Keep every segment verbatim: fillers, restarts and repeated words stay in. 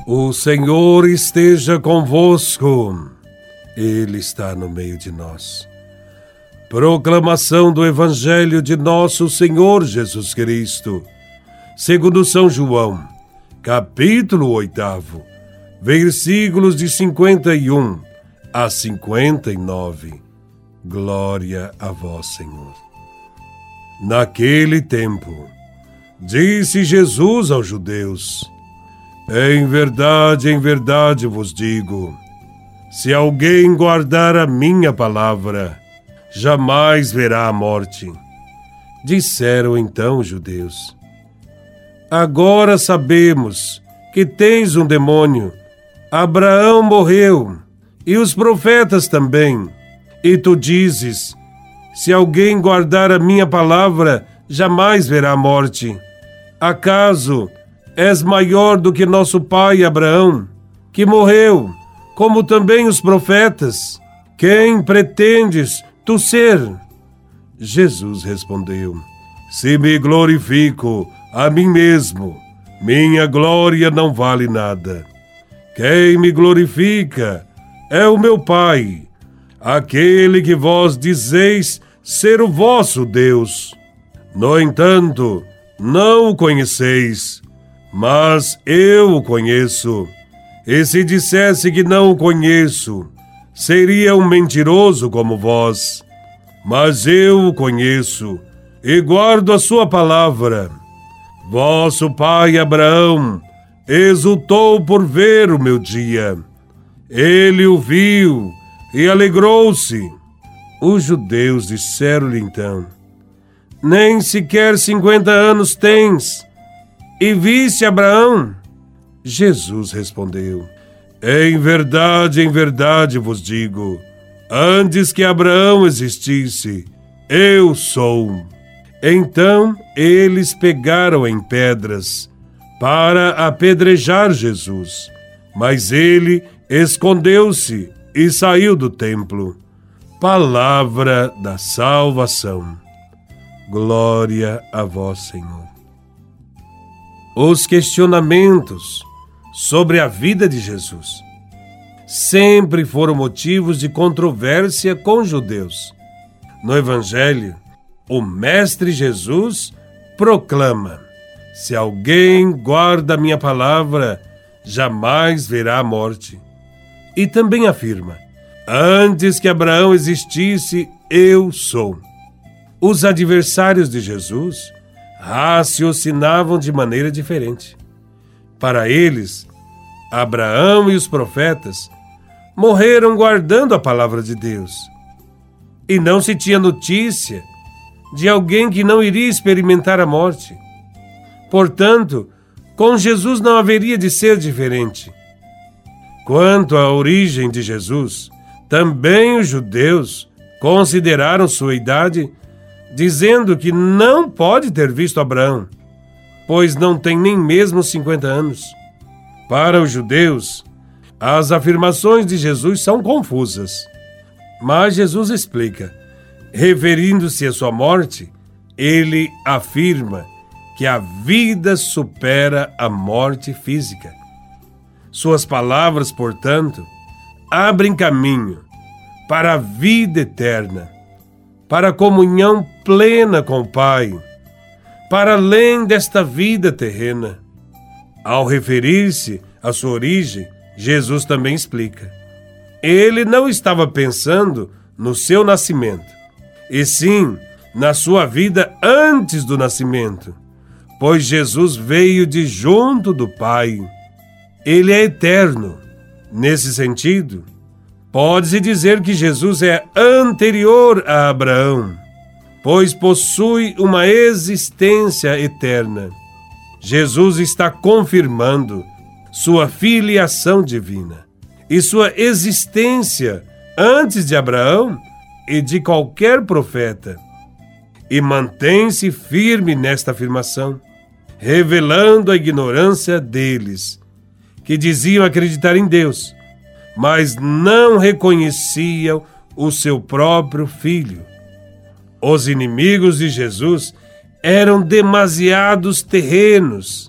O Senhor esteja convosco. Ele está no meio de nós. Proclamação do Evangelho de nosso Senhor Jesus Cristo, segundo São João, capítulo oitavo, versículos de cinquenta e um a cinquenta e nove. Glória a vós, Senhor. Naquele tempo, disse Jesus aos judeus: Em verdade, em verdade vos digo, se alguém guardar a minha palavra, jamais verá a morte. Disseram então os judeus: Agora sabemos que tens um demônio. Abraão morreu, e os profetas também. E tu dizes: se alguém guardar a minha palavra, jamais verá a morte. Acaso és maior do que nosso pai Abraão, que morreu, como também os profetas? Quem pretendes tu ser? Jesus respondeu: Se me glorifico a mim mesmo, minha glória não vale nada. Quem me glorifica é o meu Pai, aquele que vós dizeis ser o vosso Deus. No entanto, não o conheceis, mas eu o conheço. E se dissesse que não o conheço, seria um mentiroso como vós. Mas eu o conheço e guardo a sua palavra. Vosso pai Abraão exultou por ver o meu dia. Ele o viu e alegrou-se. Os judeus disseram-lhe então: Nem sequer cinquenta anos tens, e viste Abraão? Jesus respondeu: Em verdade, em verdade vos digo, antes que Abraão existisse, eu sou. Então eles pegaram em pedras para apedrejar Jesus, mas ele escondeu-se e saiu do templo. Palavra da salvação. Glória a vós, Senhor. Os questionamentos sobre a vida de Jesus sempre foram motivos de controvérsia com os judeus. No Evangelho, o Mestre Jesus proclama: Se alguém guarda a minha palavra, jamais verá a morte. E também afirma: Antes que Abraão existisse, eu sou. Os adversários de Jesus raciocinavam de maneira diferente. Para eles, Abraão e os profetas morreram guardando a palavra de Deus. E não se tinha notícia de alguém que não iria experimentar a morte. Portanto, com Jesus não haveria de ser diferente. Quanto à origem de Jesus, também os judeus consideraram sua idade, dizendo que não pode ter visto Abraão, pois não tem nem mesmo cinquenta anos. Para os judeus, as afirmações de Jesus são confusas. Mas Jesus explica. Referindo-se à sua morte, ele afirma que a vida supera a morte física. Suas palavras, portanto, abrem caminho para a vida eterna, para a comunhão plena com o Pai, para além desta vida terrena. Ao referir-se à sua origem, Jesus também explica. Ele não estava pensando no seu nascimento, e sim na sua vida antes do nascimento, pois Jesus veio de junto do Pai. Ele é eterno. Nesse sentido, pode-se dizer que Jesus é anterior a Abraão, pois possui uma existência eterna. Jesus está confirmando sua filiação divina e sua existência antes de Abraão e de qualquer profeta, e mantém-se firme nesta afirmação, revelando a ignorância deles, que diziam acreditar em Deus, mas não reconheciam o seu próprio Filho. Os inimigos de Jesus eram demasiados terrenos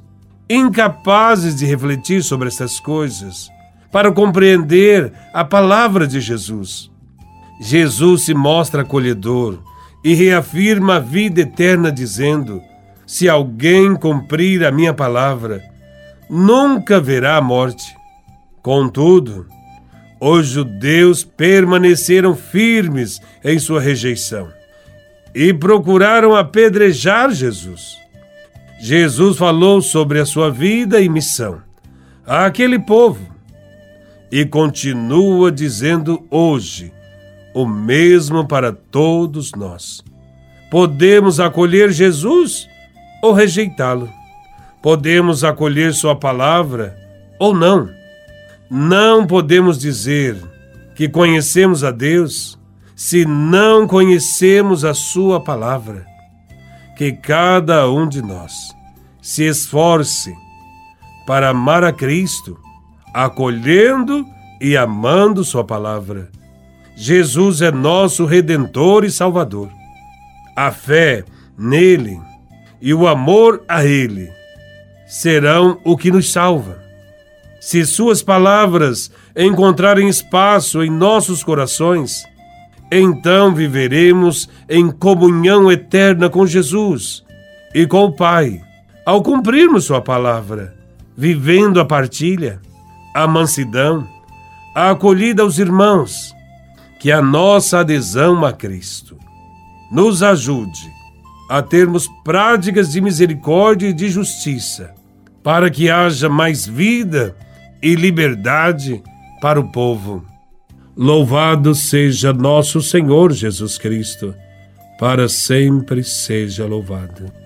incapazes de refletir sobre estas coisas, para compreender a palavra de Jesus. Jesus se mostra acolhedor e reafirma a vida eterna, dizendo: se alguém cumprir a minha palavra, nunca verá a morte. Contudo, os judeus permaneceram firmes em sua rejeição e procuraram apedrejar Jesus. Jesus falou sobre a sua vida e missão àquele povo e continua dizendo hoje o mesmo para todos nós. Podemos acolher Jesus ou rejeitá-lo. Podemos acolher sua palavra ou não. Não podemos dizer que conhecemos a Deus se não conhecemos a sua palavra. Que cada um de nós se esforce para amar a Cristo, acolhendo e amando sua palavra. Jesus é nosso Redentor e Salvador. A fé nele e o amor a ele serão o que nos salva. Se suas palavras encontrarem espaço em nossos corações, então viveremos em comunhão eterna com Jesus e com o Pai, ao cumprirmos sua palavra, vivendo a partilha, a mansidão, a acolhida aos irmãos. Que a nossa adesão a Cristo nos ajude a termos práticas de misericórdia e de justiça, para que haja mais vida e liberdade para o povo. Louvado seja nosso Senhor Jesus Cristo, para sempre seja louvado.